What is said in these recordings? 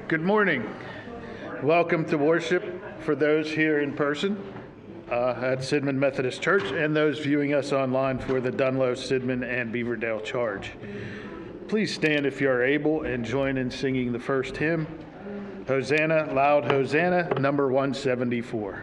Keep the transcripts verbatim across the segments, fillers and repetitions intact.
Good morning. Welcome to worship for those here in person uh, at Sidman Methodist Church and those viewing us online for the Dunlow, Sidman, and Beaverdale Charge. Please stand if you are able and join in singing the first hymn, Hosanna, Loud Hosanna, number one seventy-four.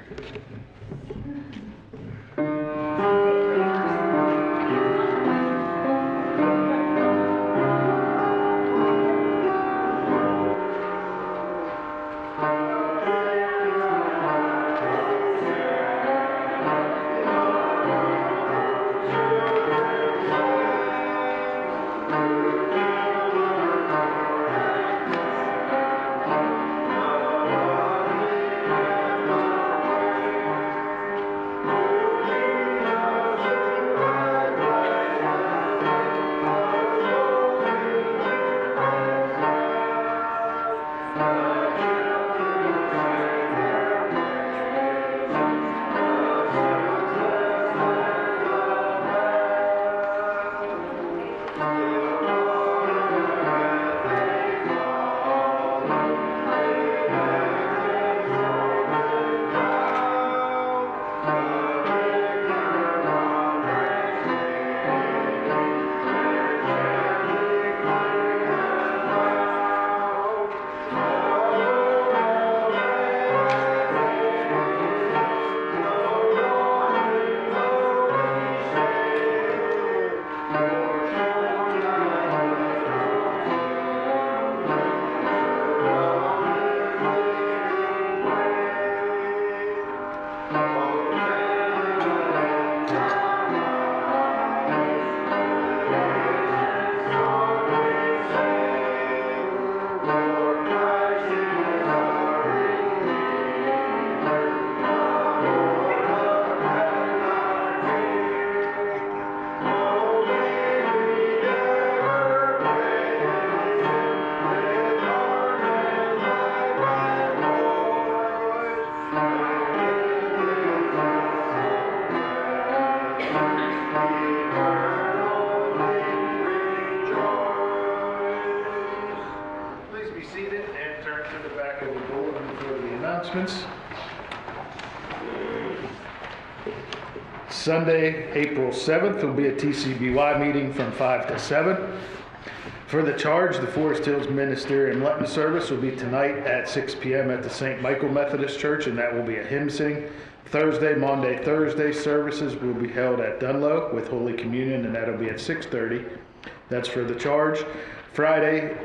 Sunday, April seventh, will be a T C B Y meeting from five to seven. For the charge, the Forest Hills Ministerial Lenten service will be tonight at six p.m. at the Saint Michael Methodist Church, and that will be a hymn sing. Thursday, Maundy, Thursday services will be held at Dunlow with Holy Communion, and that'll be at six thirty. That's for the charge. Friday,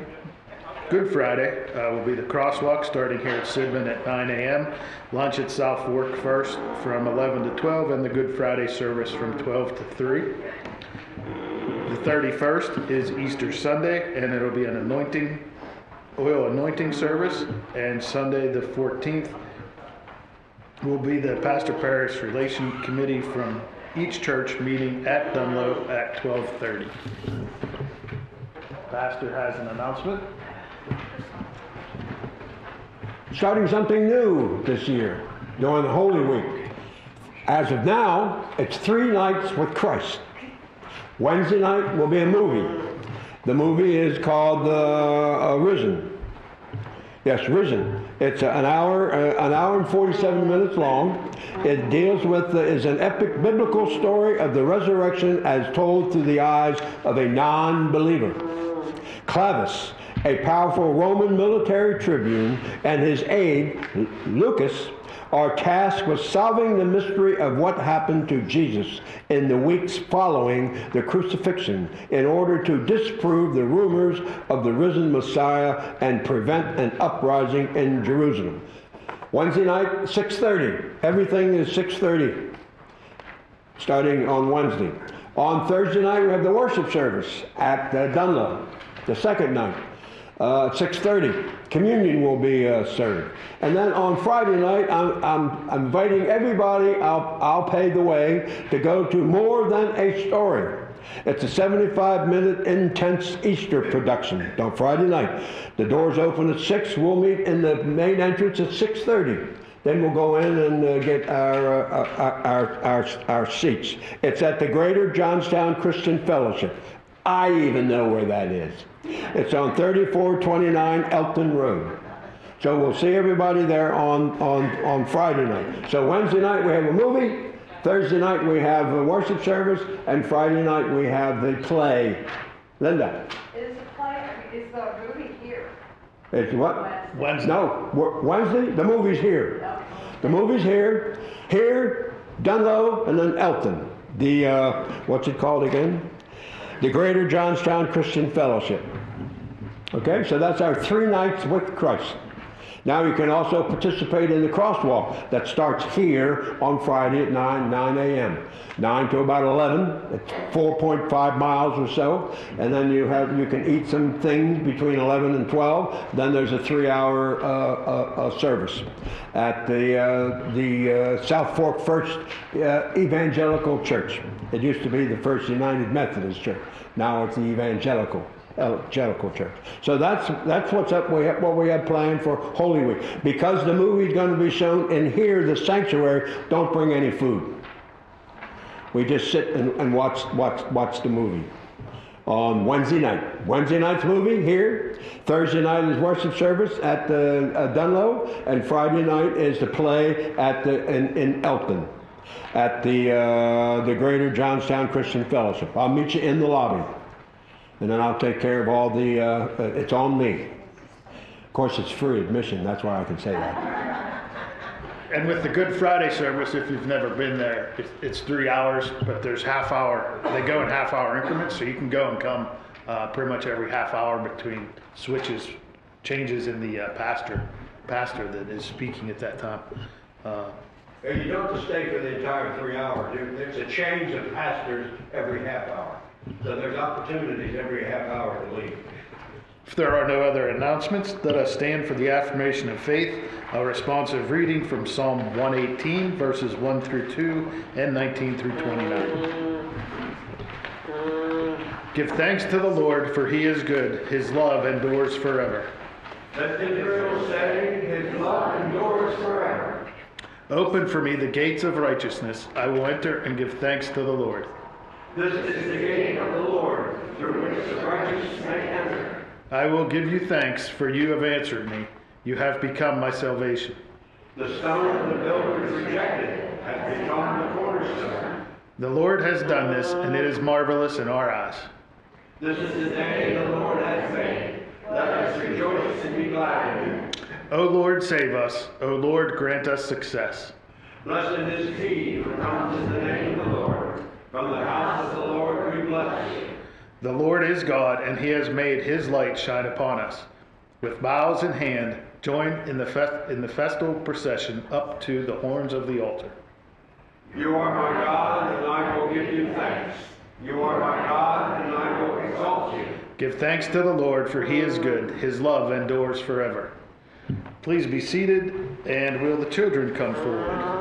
Good Friday, uh, will be the crosswalk starting here at Sidman at nine a.m. Lunch at South Fork first from eleven to twelve, and the Good Friday service from twelve to three. The thirty-first is Easter Sunday, and it'll be an anointing, oil anointing service. And Sunday the fourteenth will be the Pastor Parish Relation Committee from each church meeting at Dunlow at twelve thirty. Pastor has an announcement. Starting something new this year during the Holy Week. As of now, it's three nights with Christ. Wednesday night will be a movie. The movie is called uh, uh, Risen. Yes, Risen. It's an hour, uh, an hour and forty-seven minutes long. It deals with, uh, is an epic biblical story of the resurrection as told through the eyes of a non-believer. Clavis, a powerful Roman military tribune, and his aide, Lucas, are tasked with solving the mystery of what happened to Jesus in the weeks following the crucifixion in order to disprove the rumors of the risen Messiah and prevent an uprising in Jerusalem. Wednesday night, six thirty. Everything is six thirty, starting on Wednesday. On Thursday night, we have the worship service at uh, Dunlow, the second night. Uh, six thirty, communion will be uh, served. And then on Friday night, I'm, I'm, I'm inviting everybody, I'll, I'll pay the way, to go to More Than a Story. It's a seventy-five minute intense Easter production on Friday night. The doors open at six. We'll meet in the main entrance at six thirty. Then we'll go in and uh, get our, uh, our, our, our, our seats. It's at the Greater Johnstown Christian Fellowship. I even know where that is. It's on thirty-four twenty-nine Elton Road. So we'll see everybody there on, on, on Friday night. So Wednesday night we have a movie, Thursday night we have a worship service, and Friday night we have the play. Linda? Is the play, is the movie here? It's what? Wednesday. No, w- Wednesday, the movie's here. The movie's here, here, Dunlow, and then Elton. The, uh, what's it called again? The Greater Johnstown Christian Fellowship. Okay, so that's our three nights with Christ. Now you can also participate in the crosswalk that starts here on Friday at nine, nine a.m. nine to about eleven. It's four point five miles or so. And then you have you can eat some things between eleven and twelve. Then there's a three-hour uh, uh, uh, service at the uh, the uh, South Fork First uh, Evangelical Church. It used to be the First United Methodist Church. Now it's the Evangelical. Evangelical Church. So that's that's what's up. We have, what we have planned for Holy Week. Because the movie's going to be shown in here, the sanctuary. Don't bring any food. We just sit and, and watch watch watch the movie on Wednesday night. Wednesday night's movie here. Thursday night is worship service at the uh, Dunlow, and Friday night is the play at the in, in Elton at the uh, the Greater Johnstown Christian Fellowship. I'll meet you in the lobby. And then I'll take care of all the, uh, uh, it's on me. Of course, it's free admission, that's why I can say that. And with the Good Friday service, if you've never been there, it's, it's three hours, but there's half hour. They go in half hour increments, so you can go and come uh, pretty much every half hour between switches, changes in the uh, pastor, pastor that is speaking at that time. Uh, And you don't have to stay for the entire three hours. There's a change of pastors every half hour. So there's opportunities every half hour to leave. If there are no other announcements, let us stand for the affirmation of faith, a responsive reading from Psalm one eighteen, verses one through two and nineteen through twenty-nine. Give thanks to the Lord, for he is good. His love endures forever. Let Israel say, his love endures forever. Open for me the gates of righteousness. I will enter and give thanks to the Lord. This is the gate of the Lord, through which the righteous may enter. I will give you thanks, for you have answered me. You have become my salvation. The stone the builders rejected has become the cornerstone. The Lord has done this, and it is marvelous in our eyes. This is the day the Lord has made. Let us rejoice and be glad in it. O Lord, save us. O Lord, grant us success. Blessed is he who comes in the name of the Lord. From the house of the Lord we bless you. The Lord is God, and he has made his light shine upon us. With boughs in hand, join in the, fest- in the festal procession up to the horns of the altar. You are my God, and I will give you thanks. You are my God, and I will exalt you. Give thanks to the Lord, for he is good. His love endures forever. Please be seated, and will the children come forward?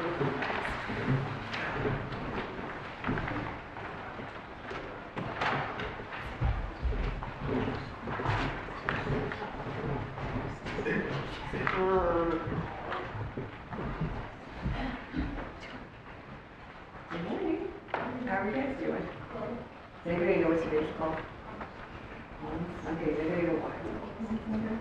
Good morning. How are you guys doing? Does anybody know what today's called? Okay, does anybody know why?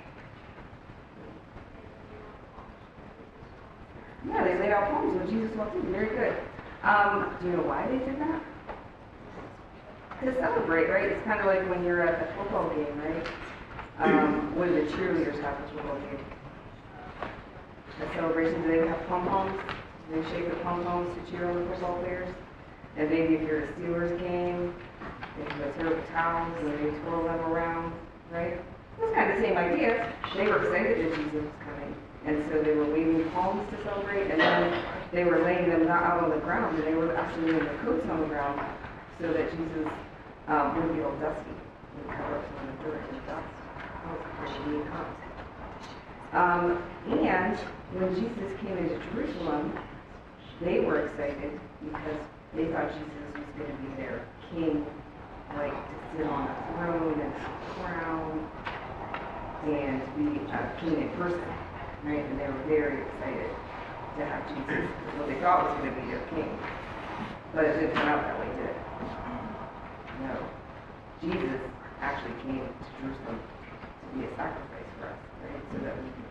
Yeah, they laid out poems when Jesus walked in. Very good. Um, do you know why they did that? To celebrate, right? It's kind of like when you're at a football game, right? Um, when the cheerleaders have a football game. At celebrations, they would have pom-poms. They shake the pom-poms to cheer on the football players. And maybe if you're at a Steelers game, they would tear up the towels and they twirl them around, right? It's kind of the same idea. They were excited that Jesus was coming. And so they were waving palms to celebrate, and then they were laying them not out on the ground, and they were actually laying their coats on the ground so that Jesus um, wouldn't be all dusty and cover up some of the dirt and dust. When he comes. Um, and when Jesus came into Jerusalem, they were excited because they thought Jesus was going to be their king, like to sit on a throne and have a crown and be a king in person. Right? And they were very excited to have Jesus, because what they thought was going to be their king. But it didn't turn out that way, did it? No. Jesus actually came to Jerusalem to be a sacrifice for us, right? So that we can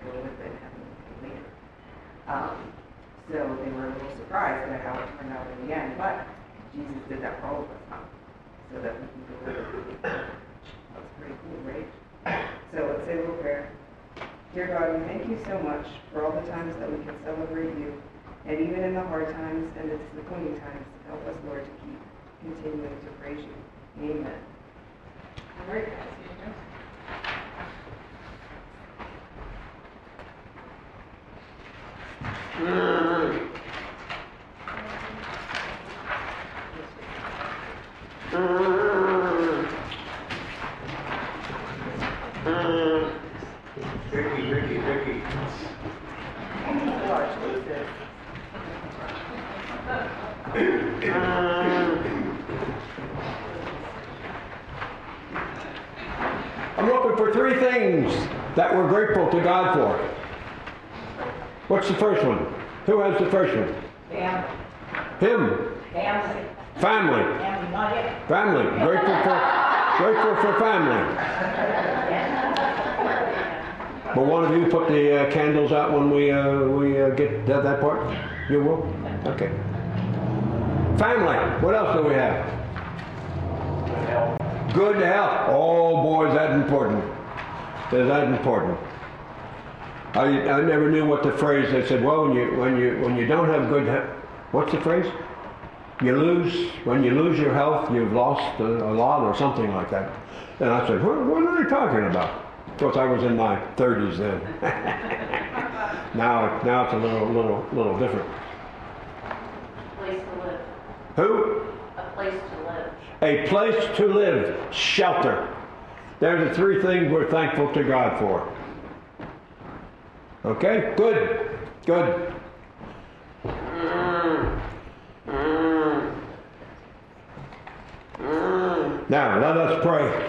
surprised at how it turned out in the end, but Jesus did that for all of us, huh? So that we can go with it. That's pretty cool, right? So let's say a little prayer. Dear God, we thank you so much for all the times that we can celebrate you, and even in the hard times and the disappointing times, help us, Lord, to keep continuing to praise you. Amen. All right, guys. Ricky, Ricky, Ricky. I'm looking for three things that we're grateful to God for. What's the first one? Who has the first one? Family. Him. Family. Family. Family, not him. Family. Grateful for, grateful for family. But one of you put the uh, candles out when we uh, we uh, get to that part? You will? Okay. Family. What else do we have? Good health. Good health. Oh boy, is that important. Is that important? I, I never knew what the phrase, they said, well, when you, when you, when you don't have good health, what's the phrase? You lose, when you lose your health, you've lost a, a lot or something like that. And I said, what, what are they talking about? Of course, I was in my thirties then. now, now it's a little, little, little different. Place to live. Who? A place to live. A place to live, shelter. There's the three things we're thankful to God for. Okay, good, good. Now, let us pray.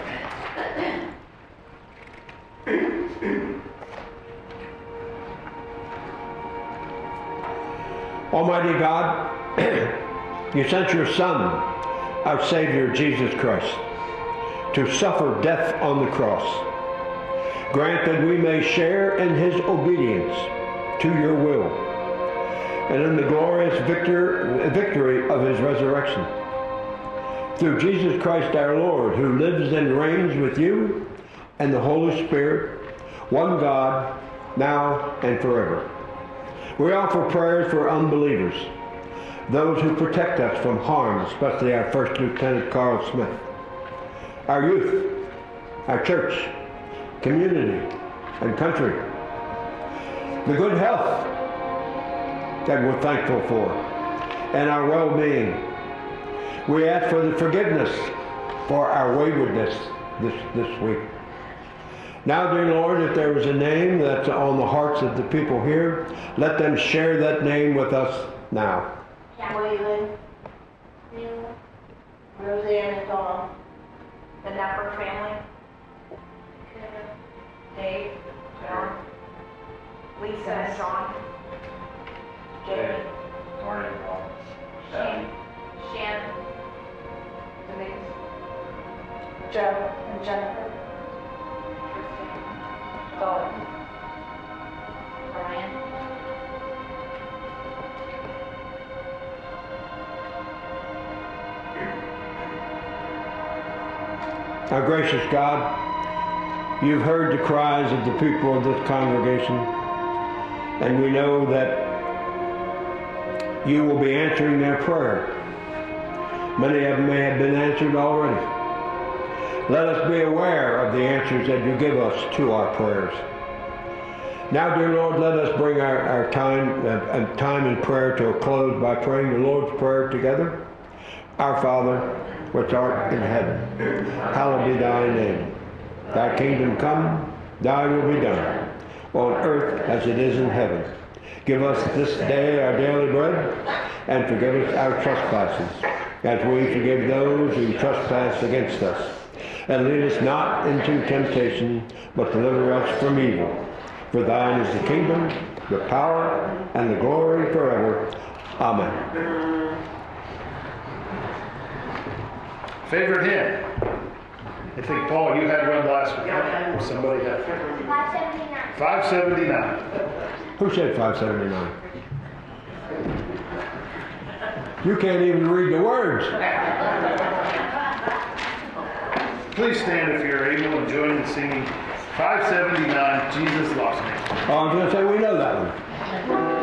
Almighty God, you sent your Son, our Savior Jesus Christ, to suffer death on the cross. Grant that we may share in his obedience to your will and in the glorious victor, victory of his resurrection. Through Jesus Christ our Lord, who lives and reigns with you and the Holy Spirit, one God, now and forever. We offer prayers for unbelievers, those who protect us from harm, especially our First Lieutenant Carl Smith, our youth, our church, community, and country. The good health that we're thankful for, and our well-being. We ask for the forgiveness for our waywardness this, this week. Now, dear Lord, if there is a name that's on the hearts of the people here, let them share that name with us now. Waylon, Roseanne and Dawn, the Napper family, Dave, John, Lisa and John, Jamie, Morning, Paul. Shan, Shannon, Denise, Joe and Jennifer, Kristen, Dawn, Brian, Our gracious God, you've heard the cries of the people of this congregation, and we know that you will be answering their prayer. Many of them may have been answered already. Let us be aware of the answers that you give us to our prayers. Now, dear Lord, let us bring our, our time, uh, time in prayer to a close by praying the Lord's Prayer together. Our Father, which art in heaven, hallowed be thy name. Thy kingdom come, thy will be done, on earth as it is in heaven. Give us this day our daily bread, and forgive us our trespasses, as we forgive those who trespass against us. And lead us not into temptation, but deliver us from evil. For thine is the kingdom, the power, and the glory forever. Amen. Favorite hymn? I think, Paul, you had one last week. Or somebody had. five seventy-nine. five seventy-nine. Who said five seventy-nine? You can't even read the words. Please stand if you're able and join in singing five seventy-nine, Jesus Loves Me. Oh, I was going to say, we know that one.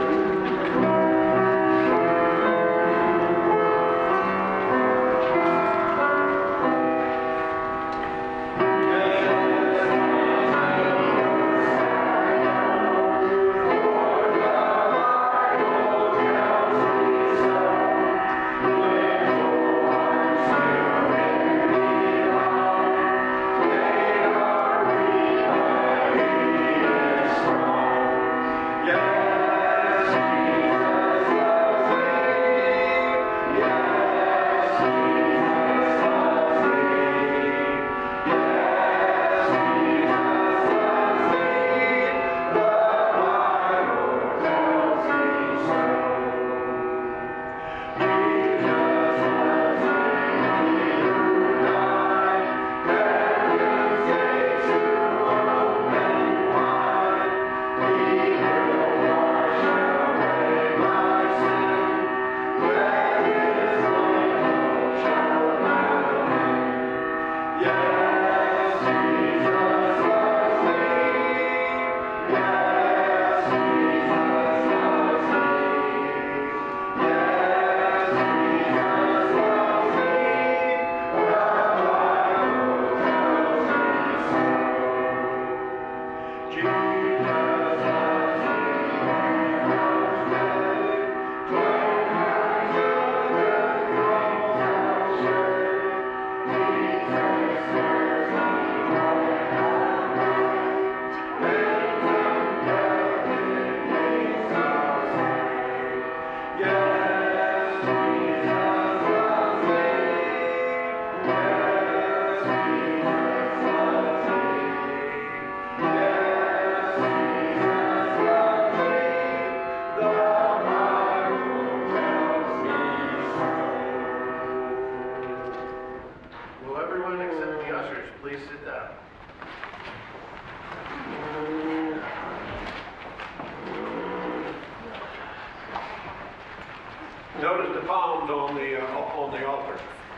Notice the palms on the uh, on the altar.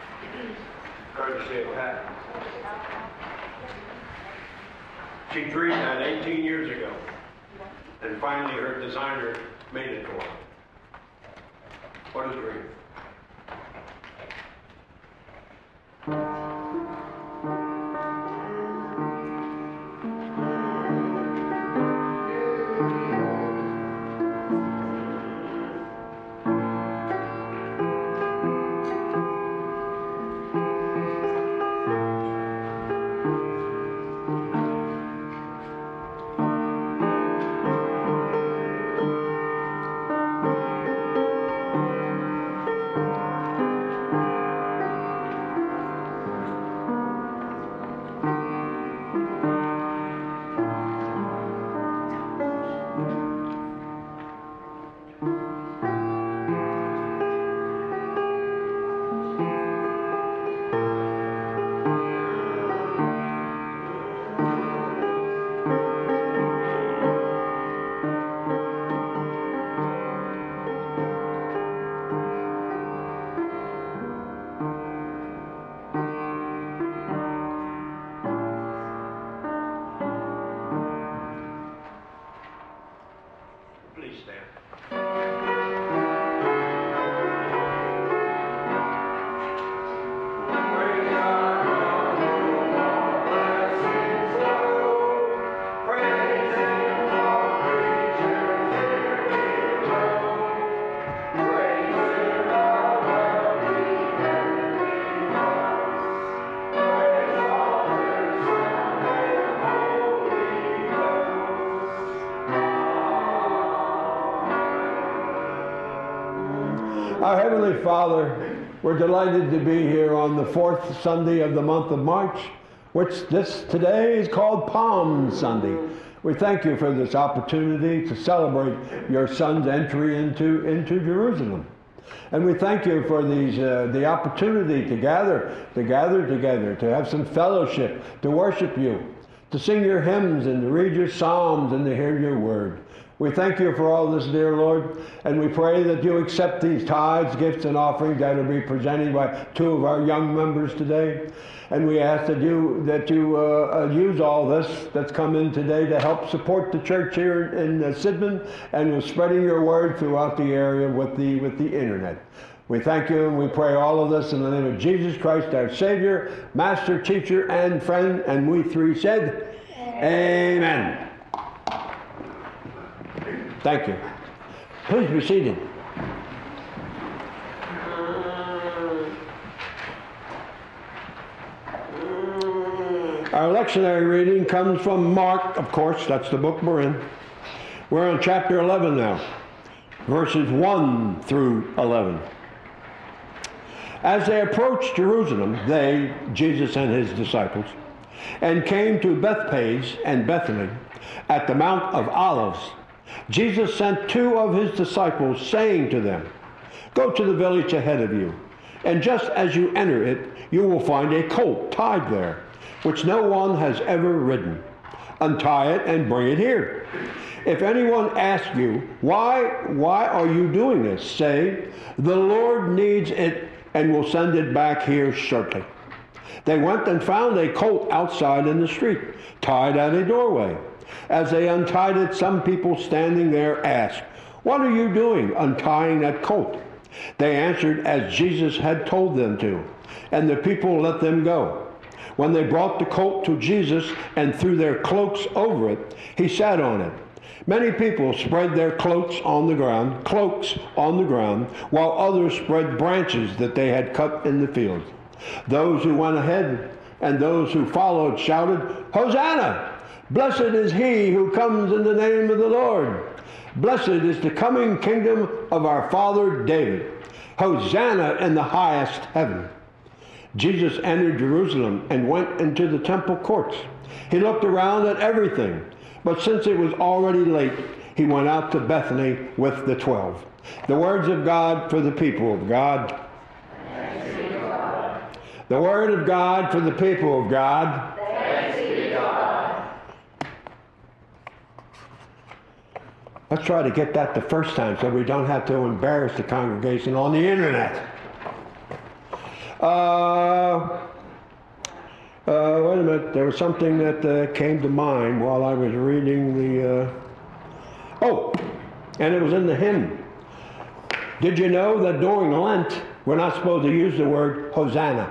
Courtesy of Pat. She dreamed that eighteen years ago, and finally her designer made it for her. What a dream. Please stand. Our Heavenly Father, we're delighted to be here on the fourth Sunday of the month of March, which this today is called Palm Sunday. We thank you for this opportunity to celebrate your Son's entry into, into Jerusalem. And we thank you for these, uh, the opportunity to gather, to gather together, to have some fellowship, to worship you, to sing your hymns and to read your psalms and to hear your word. We thank you for all this, dear Lord, and we pray that you accept these tithes, gifts, and offerings that will be presented by two of our young members today. And we ask that you that you uh, uh, use all this that's come in today to help support the church here in uh, Sidman and with spreading your word throughout the area with the with the internet. We thank you and we pray all of this in the name of Jesus Christ, our Savior, Master, Teacher, and Friend. And we three said, Amen. Amen. Thank you. Please be seated. Our lectionary reading comes from Mark, of course, that's the book we're in. We're on chapter eleven now, verses one through eleven. As they approached Jerusalem, they, Jesus and his disciples, and came to Bethphage and Bethany at the Mount of Olives, Jesus sent two of his disciples, saying to them, "Go to the village ahead of you, and just as you enter it, you will find a colt tied there, which no one has ever ridden. Untie it and bring it here. If anyone asks you, why, why are you doing this? Say, the Lord needs it and will send it back here shortly." They went and found a colt outside in the street, tied at a doorway. As they untied it, some people standing there asked, "What are you doing untying that colt?" They answered as Jesus had told them to, and the people let them go. When they brought the colt to Jesus and threw their cloaks over it, he sat on it. Many people spread their cloaks on the ground, cloaks on the ground, while others spread branches that they had cut in the field. Those who went ahead and those who followed shouted, "Hosanna! Blessed is he who comes in the name of the Lord. Blessed is the coming kingdom of our father David. Hosanna in the highest heaven." Jesus entered Jerusalem and went into the temple courts. He looked around at everything, but since it was already late, he went out to Bethany with the twelve. The words of God for the people of God. Thanks be to God. The word of God for the people of God. Thanks be to God. Let's try to get that the first time so we don't have to embarrass the congregation on the internet. Uh, uh, wait a minute, there was something that uh, came to mind while I was reading the, uh, oh, and it was in the hymn. Did you know that during Lent, we're not supposed to use the word Hosanna?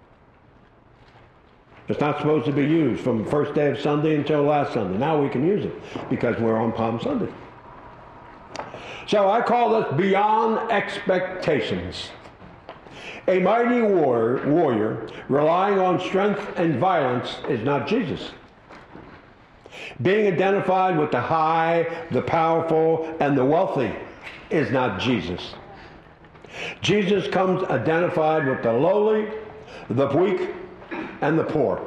It's not supposed to be used from the first day of Sunday until last Sunday. Now we can use it because we're on Palm Sunday. So I call this Beyond Expectations. A mighty war, warrior relying on strength and violence is not Jesus. Being identified with the high, the powerful, and the wealthy is not Jesus. Jesus comes identified with the lowly, the weak, and the poor.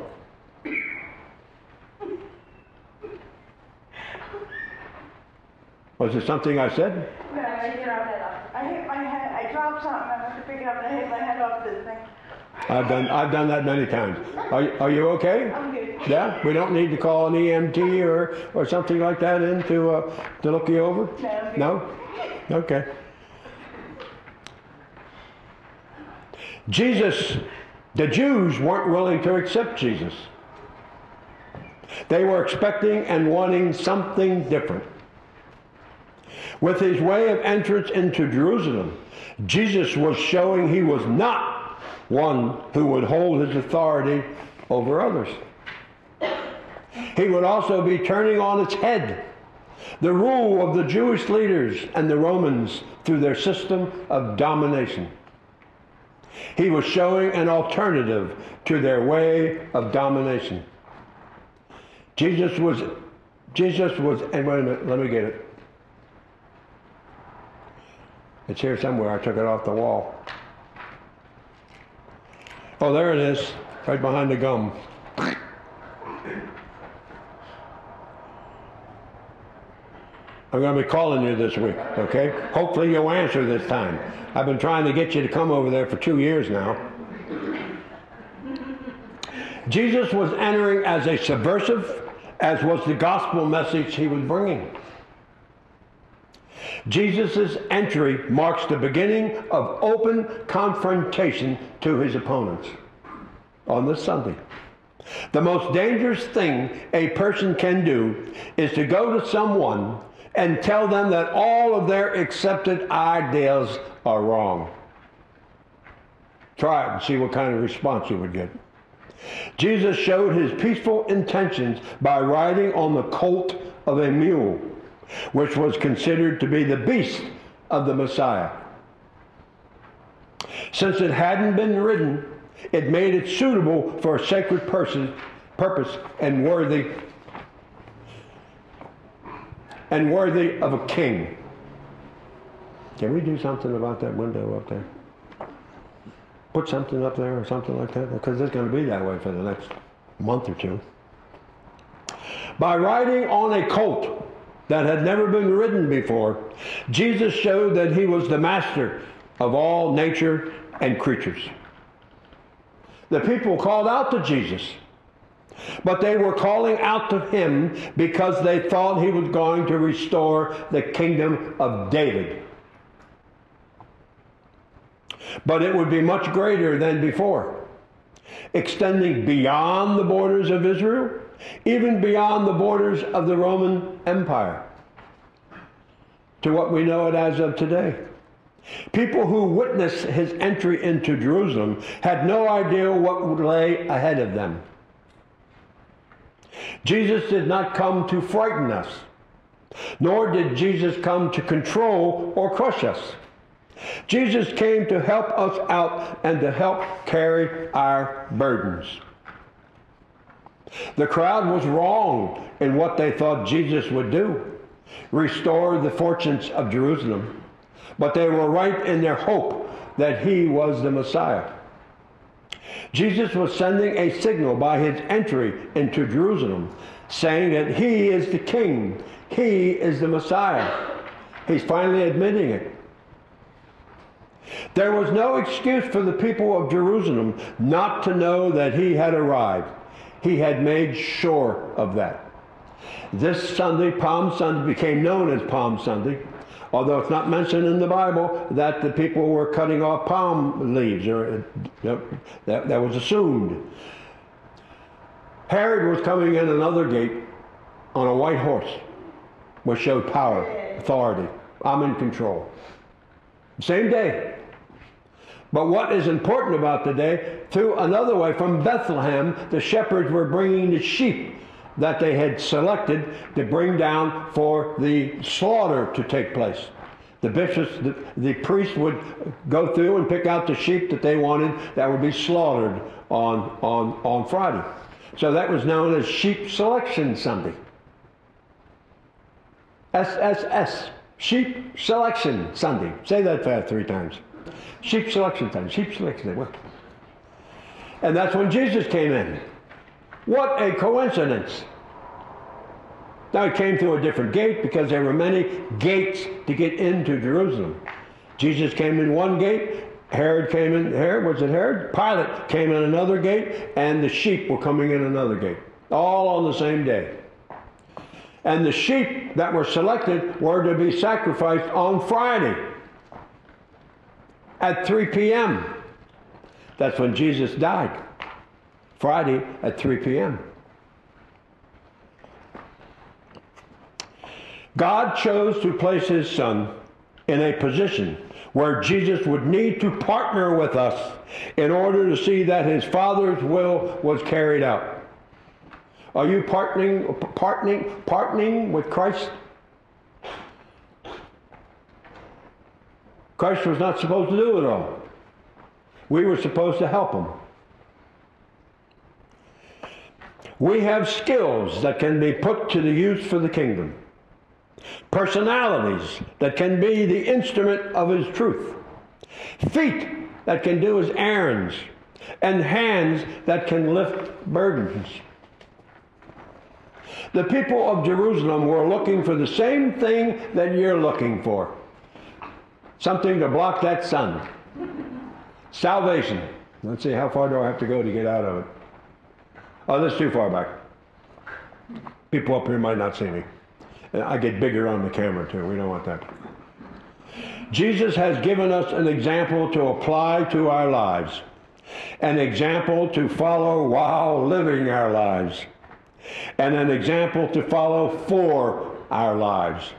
Was it something I said? Yeah, I dropped it off. I hit my head, I dropped something, I went to pick it up and I hit my head off this thing. I've done I've done that many times. Are, you- are you okay? I'm good. Yeah? We don't need to call an E M T or, or something like that in to, uh, to look you over? No, I'm good. No? Okay. Jesus, the Jews weren't willing to accept Jesus. They were expecting and wanting something different. With his way of entrance into Jerusalem, Jesus was showing he was not one who would hold his authority over others. He would also be turning on its head the rule of the Jewish leaders and the Romans through their system of domination. He was showing an alternative to their way of domination. Jesus was, Jesus was, and wait a minute, let me get it. It's here somewhere. I took it off the wall. Oh, there it is, right behind the gum. I'm going to be calling you this week, okay? Hopefully you'll answer this time. I've been trying to get you to come over there for two years now. Jesus was entering as a subversive, as was the gospel message he was bringing. Jesus' entry marks the beginning of open confrontation to his opponents on this Sunday. The most dangerous thing a person can do is to go to someone and tell them that all of their accepted ideas are wrong. Try it and see what kind of response you would get. Jesus showed his peaceful intentions by riding on the colt of a mule, which was considered to be the beast of the Messiah. Since it hadn't been ridden, it made it suitable for a sacred person, purpose and worthy and worthy of a king. Can we do something about that window up there? Put something up there or something like that, because it's going to be that way for the next month or two. By riding on a colt that had never been ridden before, Jesus showed that he was the master of all nature and creatures. The people called out to Jesus, but they were calling out to him because they thought he was going to restore the kingdom of David. But it would be much greater than before, extending beyond the borders of Israel, even beyond the borders of the Roman Empire, to what we know it as of today. People who witnessed his entry into Jerusalem had no idea what would lay ahead of them. Jesus did not come to frighten us, nor did Jesus come to control or crush us. Jesus came to help us out and to help carry our burdens. The crowd was wrong in what they thought Jesus would do, restore the fortunes of Jerusalem, but they were right in their hope that he was the Messiah. Jesus was sending a signal by his entry into Jerusalem, saying that he is the king, he is the Messiah. He's finally admitting it. There was no excuse for the people of Jerusalem not to know that he had arrived. He had made sure of that. This Sunday, Palm Sunday, became known as Palm Sunday, although it's not mentioned in the Bible that the people were cutting off palm leaves, or that, that was assumed. Herod was coming in another gate on a white horse, which showed power, authority. I'm in control. Same day. But what is important about the day, through another way, from Bethlehem, the shepherds were bringing the sheep that they had selected to bring down for the slaughter to take place. The bishops, the, the priests would go through and pick out the sheep that they wanted that would be slaughtered on, on, on Friday. So that was known as Sheep Selection Sunday. S S S. Sheep Selection Sunday. Say that fast three times. Sheep Selection Sunday. Sheep Selection Sunday. And that's when Jesus came in. What a coincidence. Now he came through a different gate because there were many gates to get into Jerusalem. Jesus came in one gate. Herod came in. Herod, was it Herod? Pilate came in another gate, and the sheep were coming in another gate. All on the same day. And the sheep that were selected were to be sacrificed on Friday at three p m That's when Jesus died. Friday at three p m God chose to place his Son in a position where Jesus would need to partner with us in order to see that his Father's will was carried out. Are you partnering, partnering, partnering with Christ? Christ was not supposed to do it all. We were supposed to help him. We have skills that can be put to the use for the kingdom. Personalities that can be the instrument of his truth. Feet that can do his errands. And hands that can lift burdens. The people of Jerusalem were looking for the same thing that you're looking for. Something to block that sun. Salvation. Let's see, how far do I have to go to get out of it? Oh, that's too far back. People up here might not see me. I get bigger on the camera too. We don't want that. Jesus has given us an example to apply to our lives, an example to follow while living our lives, and an example to follow for our lives.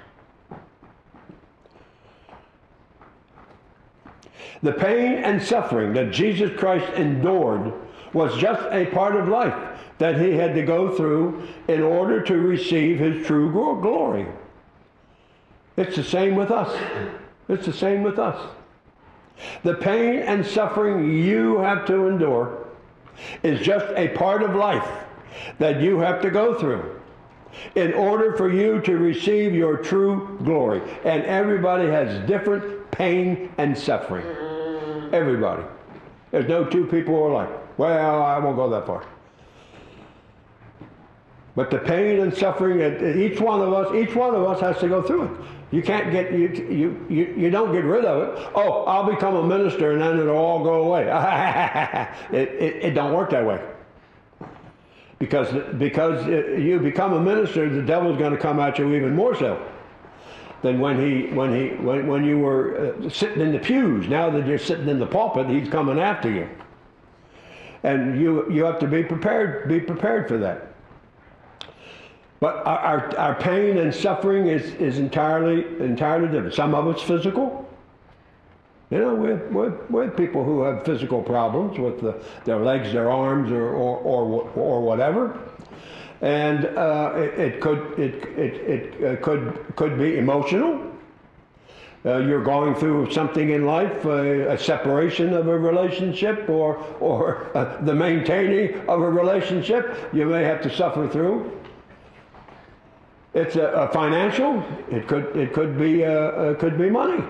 The pain and suffering that Jesus Christ endured was just a part of life that he had to go through in order to receive his true glory. It's the same with us. It's the same with us. The pain and suffering you have to endure is just a part of life that you have to go through in order for you to receive your true glory. And everybody has different pain and suffering. Everybody. There's no two people who are alike. Well, I won't go that far. But the pain and suffering that each one of us, each one of us has to go through it. You can't get, you, you, you, you don't get rid of it. Oh, I'll become a minister and then it'll all go away. it, it, it don't work that way. Because, because you become a minister, the devil's going to come at you even more so than when he, when he, when, when you were uh, sitting in the pews. Now that you're sitting in the pulpit, he's coming after you. And you, you have to be prepared, be prepared for that. But our, our, our pain and suffering is, is entirely, entirely different. Some of it's physical. You know, we're, we're, we're people who have physical problems with the, their legs, their arms, or, or, or, or whatever. And uh, it, it could, it, it, it could, could be emotional. Uh, you're going through something in life, uh, a separation of a relationship, or, or uh, the maintaining of a relationship you may have to suffer through. It's a, a financial. It could it could be uh, uh, could be money.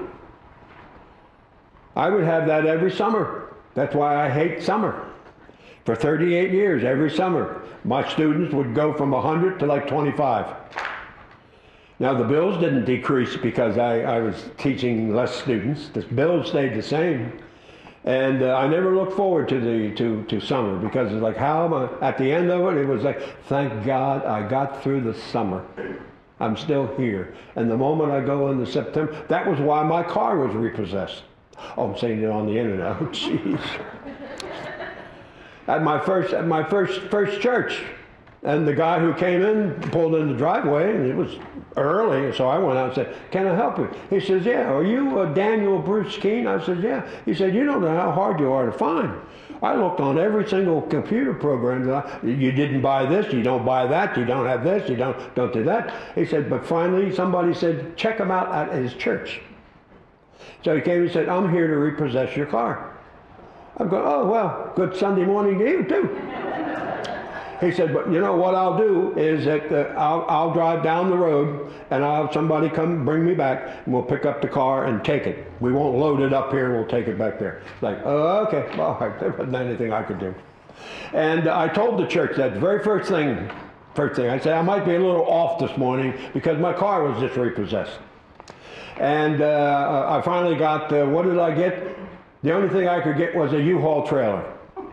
I would have that every summer. That's why I hate summer. For thirty-eight years, every summer, my students would go from one hundred to like twenty-five. Now the bills didn't decrease because I, I was teaching less students. The bills stayed the same. And uh, I never looked forward to the to, to summer because it's like, how am I? At the end of it, it was like, thank God I got through the summer. I'm still here. And the moment I go into September, that was why my car was repossessed. Oh, I'm saying it on the internet. Oh, jeez. At my first at my first first church, and the guy who came in pulled in the driveway, and it was early, so I went out and said, can I help you? He says, yeah. Are you uh, Daniel Bruce Keene? I said, yeah. He said, you don't know how hard you are to find. I looked on every single computer program. That I, you didn't buy this, you don't buy that, you don't have this, you don't, don't do that. He said, but finally somebody said, check him out at his church. So he came and said, I'm here to repossess your car. I'm going, oh, well, good Sunday morning to you, too. He said, but you know what I'll do is that uh, I'll, I'll drive down the road and I'll have somebody come bring me back and we'll pick up the car and take it. We won't load it up here, we'll take it back there. Like, oh, okay, all right, there wasn't anything I could do. And I told the church that the very first thing, first thing, I said, I might be a little off this morning because my car was just repossessed. And uh, I finally got, uh, what did I get? The only thing I could get was a U-Haul trailer.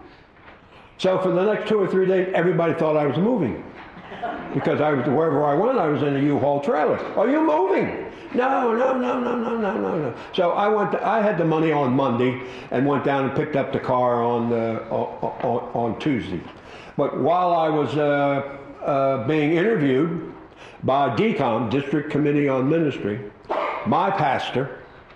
So for the next two or three days, everybody thought I was moving. Because I was, wherever I went, I was in a U-Haul trailer. Are you moving? No, no, no, no, no, no, no, no. So I went. To, I had the money on Monday and went down and picked up the car on uh, on, on Tuesday. But while I was uh, uh, being interviewed by D COM, District Committee on Ministry, my pastor,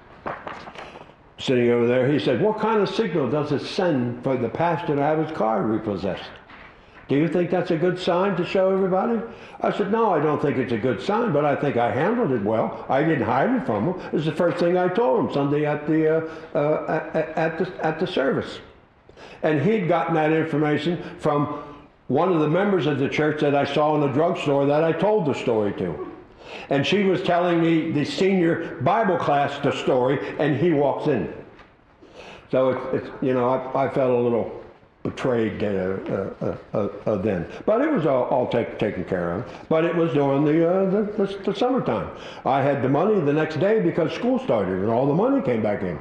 sitting over there, he said, what kind of signal does it send for the pastor to have his car repossessed? Do you think that's a good sign to show everybody? I said, no, I don't think it's a good sign, but I think I handled it well. I didn't hide it from him. It was the first thing I told him Sunday at the, uh, uh, at, at, the, at the service. And he'd gotten that information from one of the members of the church that I saw in the drugstore that I told the story to. And she was telling me the senior Bible class the story, and he walks in. So it's, it's you know, I, I felt a little betrayed uh, uh, uh, uh, then. But it was all, all take, taken care of. But it was during the, uh, the, the, the summertime. I had the money the next day because school started, and all the money came back in.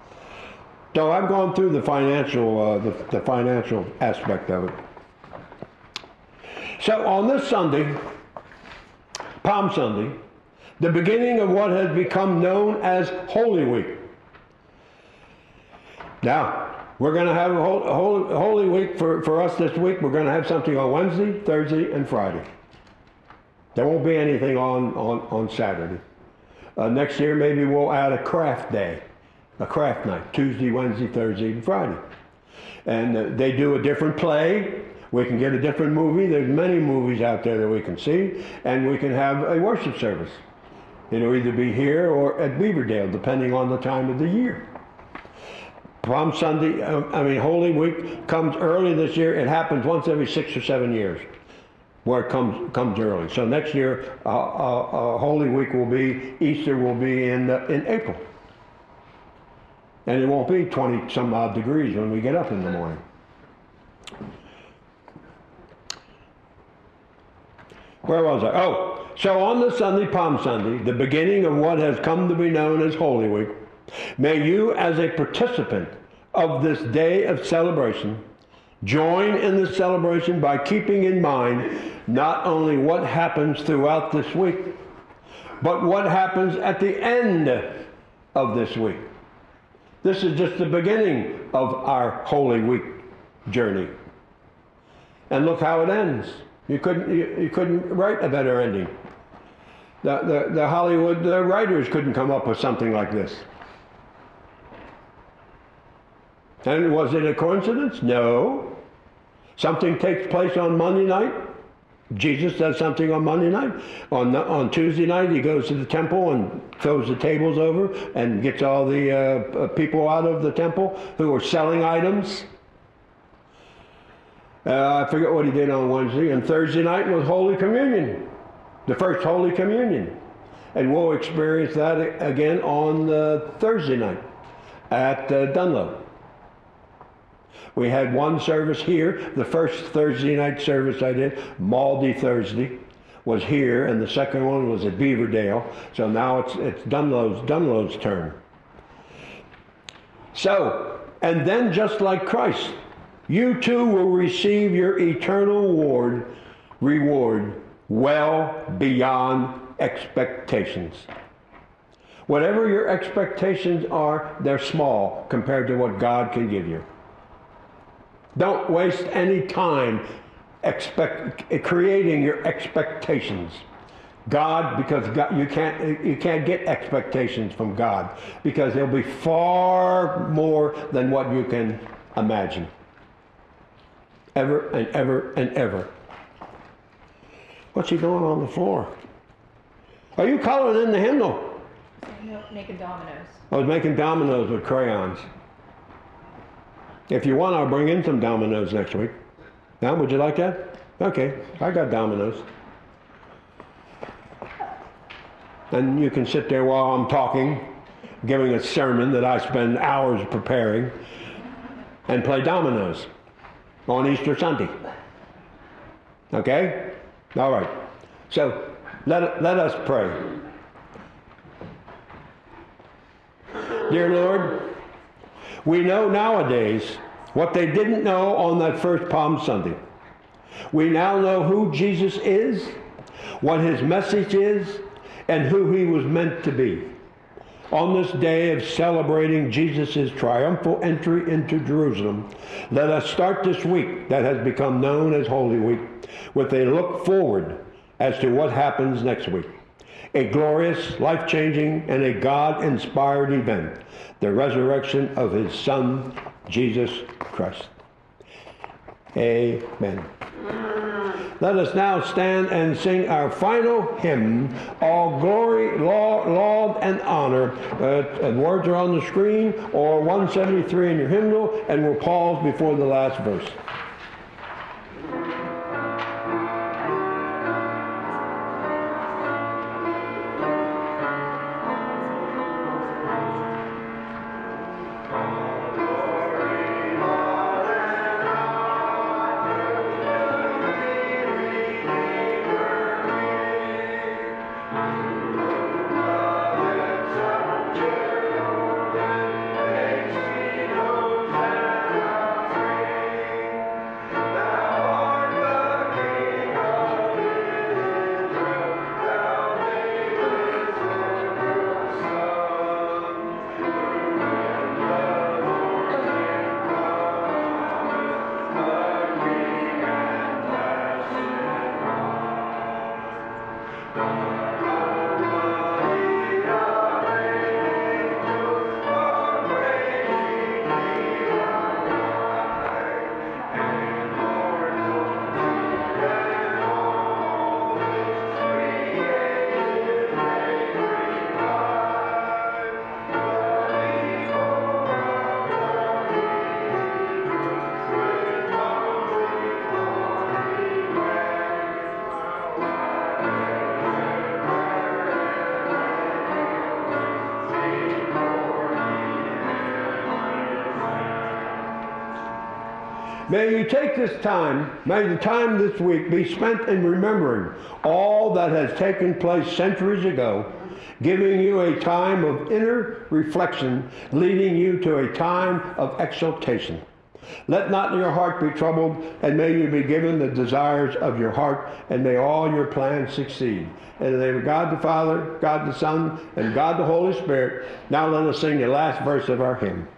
So I've gone through the financial, uh, the, the financial aspect of it. So on this Sunday, Palm Sunday, the beginning of what has become known as Holy Week. Now, we're going to have a whole, a whole, Holy Week for, for us this week. We're going to have something on Wednesday, Thursday, and Friday. There won't be anything on, on, on Saturday. Uh, next year, maybe we'll add a craft day, a craft night, Tuesday, Wednesday, Thursday, and Friday. And uh, they do a different play. We can get a different movie. There's many movies out there that we can see. And we can have a worship service. It'll either be here or at Beaverdale, depending on the time of the year. Palm Sunday, uh, I mean, Holy Week comes early this year. It happens once every six or seven years, where it comes comes early. So next year, uh, uh, uh, Holy Week will be, Easter will be in uh, in April, and it won't be twenty some odd degrees when we get up in the morning. Where was I? Oh, so on the Sunday, Palm Sunday, the beginning of what has come to be known as Holy Week, may you, as a participant of this day of celebration, join in the celebration by keeping in mind not only what happens throughout this week, but what happens at the end of this week. This is just the beginning of our Holy Week journey. And look how it ends. You couldn't, you, you couldn't write a better ending. The, the, the Hollywood the writers couldn't come up with something like this. And was it a coincidence? No. Something takes place on Monday night. Jesus does something on Monday night. On, the, on Tuesday night, he goes to the temple and throws the tables over and gets all the uh, people out of the temple who were selling items. Uh, I forget what he did on Wednesday. And Thursday night was Holy Communion, the first Holy Communion. And we'll experience that again on uh, Thursday night at uh, Dunlop. We had one service here. The first Thursday night service I did, Maundy Thursday, was here, and the second one was at Beaverdale. So now it's it's Dunlop's Dunlop's turn. So, and then just like Christ, you too will receive your eternal reward, reward well beyond expectations. Whatever your expectations are, they're small compared to what God can give you. Don't waste any time expect, creating your expectations. God, because God, you can't you can't get expectations from God, because they'll be far more than what you can imagine. Ever and ever and ever. What's he doing on the floor? Are you coloring in the hymnal? No, making dominoes. I was making dominoes with crayons. If you want, I'll bring in some dominoes next week. Now, would you like that? Okay, I got dominoes. And you can sit there while I'm talking, giving a sermon that I spend hours preparing, and play dominoes on Easter Sunday. Okay? All right. So, let, let us pray. Dear Lord, we know nowadays what they didn't know on that first Palm Sunday. We now know who Jesus is, what his message is, and who he was meant to be. On this day of celebrating Jesus' triumphal entry into Jerusalem, let us start this week that has become known as Holy Week with a look forward as to what happens next week. A glorious, life-changing, and a God-inspired event, the resurrection of his Son, Jesus Christ. Amen. Let us now stand and sing our final hymn, All Glory, Laud, Laud and Honor. Uh, and words are on the screen, or one seventy-three in your hymnal, and we'll pause before the last verse. May you take this time, may the time this week be spent in remembering all that has taken place centuries ago, giving you a time of inner reflection, leading you to a time of exaltation. Let not your heart be troubled, and may you be given the desires of your heart, and may all your plans succeed. In the name of God the Father, God the Son, and God the Holy Spirit, now let us sing the last verse of our hymn.